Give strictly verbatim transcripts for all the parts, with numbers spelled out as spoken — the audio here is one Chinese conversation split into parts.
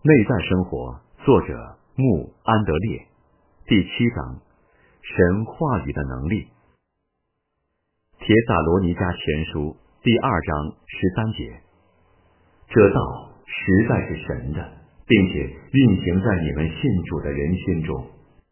内在生活，作者穆安德烈，第七章，神话语的能力。帖撒罗尼迦前书第二章十三节，这道实在是神的，并且运行在你们信主的人心中。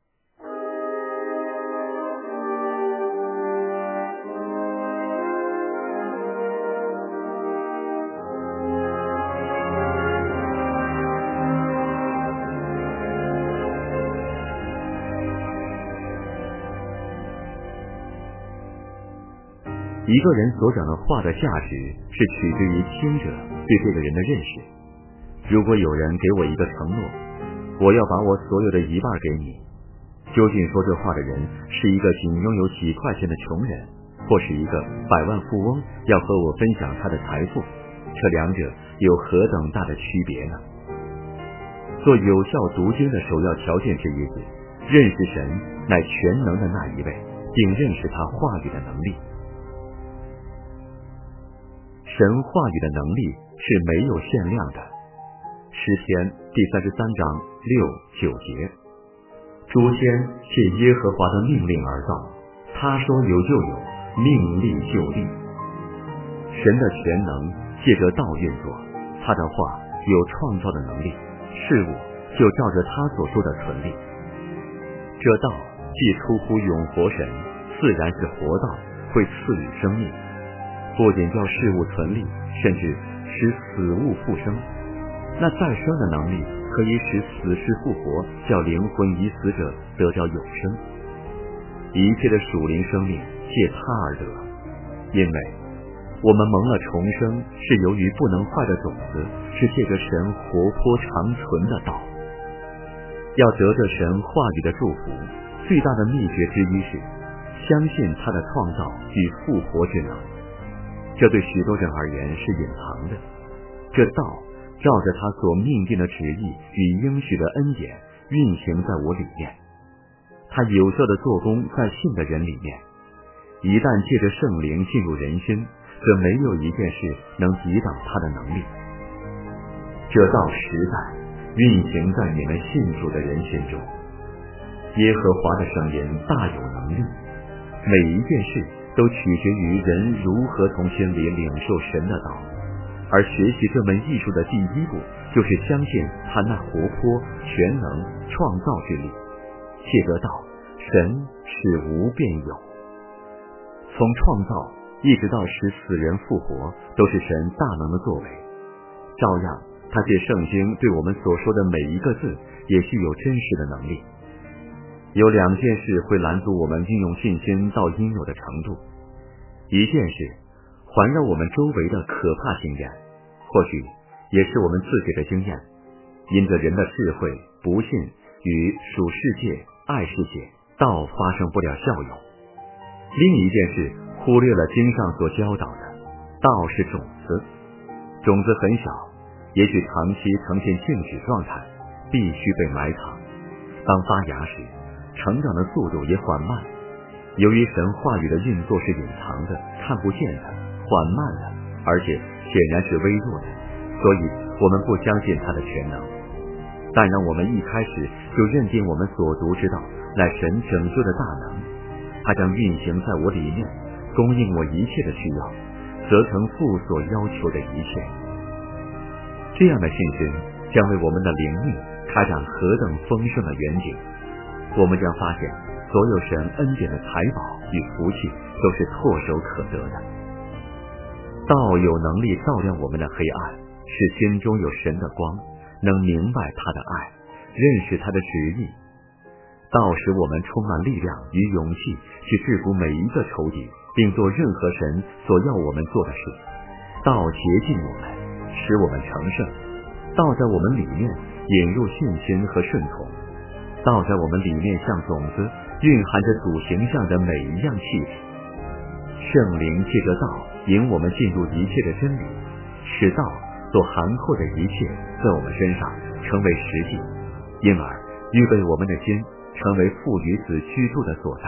一个人所讲的话的价值是取决于听者对这个人的认识。如果有人给我一个承诺，我要把我所有的一半给你，究竟说这话的人是一个仅拥有几块钱的穷人，或是一个百万富翁要和我分享他的财富，这两者有何等大的区别呢？做有效读经的首要条件之一是认识神乃全能的那一位，并认识他话语的能力。神话语的能力是没有限量的。诗篇第三十三章六九节，诸天借耶和华的命令而造，他说有就有，命立就立。神的全能借着道运作，他的话有创造的能力，事物就照着他所说的存立。这道既出乎永活神，自然是活道，会赐予生命，不仅叫事物存立，甚至使死物复生。那再生的能力可以使死尸复活，叫灵魂已死者得着永生。一切的属灵生命借他而得，因为我们蒙了重生，是由于不能坏的种子，是借着神活泼长存的道。要得着神话语的祝福，最大的秘诀之一是相信他的创造与复活之能。这对许多人而言是隐藏的。这道照着他所命定的旨意与应许的恩典运行在我里面，他有效的做工在信的人里面。一旦借着圣灵进入人心，则没有一件事能抵挡他的能力。这道实在运行在你们信主的人心中。耶和华的声音大有能力，每一件事都取决于人如何从心里领受神的道，而学习这门艺术的第一步，就是相信他那活泼、全能、创造之力。借着道，神使无变有。从创造一直到使死人复活，都是神大能的作为。照样，他借圣经对我们所说的每一个字，也具有真实的能力。有两件事会拦阻我们运用信心到应有的程度。一件事环绕我们周围的可怕经验，或许也是我们自己的经验，因着人的智慧、不信与属世界、爱世界，道发生不了效用。另一件事忽略了经上所教导的，道是种子，种子很小，也许长期呈现静止状态，必须被埋藏。当发芽时，成长的速度也缓慢。由于神话语的运作是隐藏的、看不见的、缓慢的，而且显然是微弱的，所以我们不相信他的全能。但让我们一开始就认定我们所读之道乃神拯救的大能，他将运行在我里面，供应我一切的需要，则成父所要求的一切。这样的信心将为我们的灵命开展何等丰盛的远景。我们将发现所有神恩典的财宝与福气都是唾手可得的。道有能力照亮我们的黑暗，使心中有神的光，能明白他的爱，认识他的旨意。道使我们充满力量与勇气，去制服每一个仇敌，并做任何神所要我们做的事。道洁净我们，使我们成圣。道在我们里面引入信心和顺从。道在我们里面像种子，蕴含着主形象的每一样气质。圣灵借着道引我们进入一切的真理，使道所涵括的一切在我们身上成为实际，因而预备我们的心成为父与子居住的所在。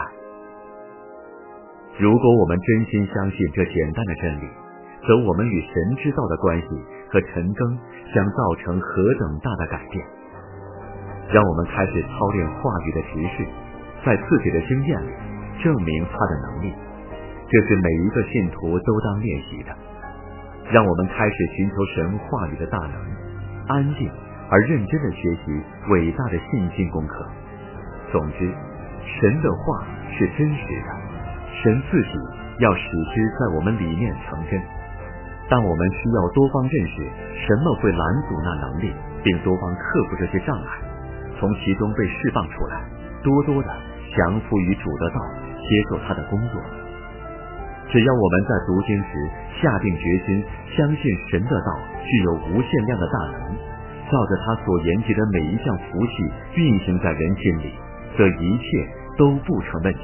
如果我们真心相信这简单的真理，则我们与神之道的关系和晨更将造成何等大的改变。让我们开始操练话语的执事，在自己的经验里证明他的能力，这是每一个信徒都当练习的。让我们开始寻求神话语的大能，安静而认真地学习伟大的信心功课。总之，神的话是真实的，神自己要使之在我们里面成真。但我们需要多方认识什么会拦阻那能力，并多方克服这些障碍，从其中被释放出来，多多的降服于主的道，接受他的工作。只要我们在读经时下定决心，相信神的道具有无限量的大能，照着他所言及的每一项福气运行在人心里，则一切都不成问题。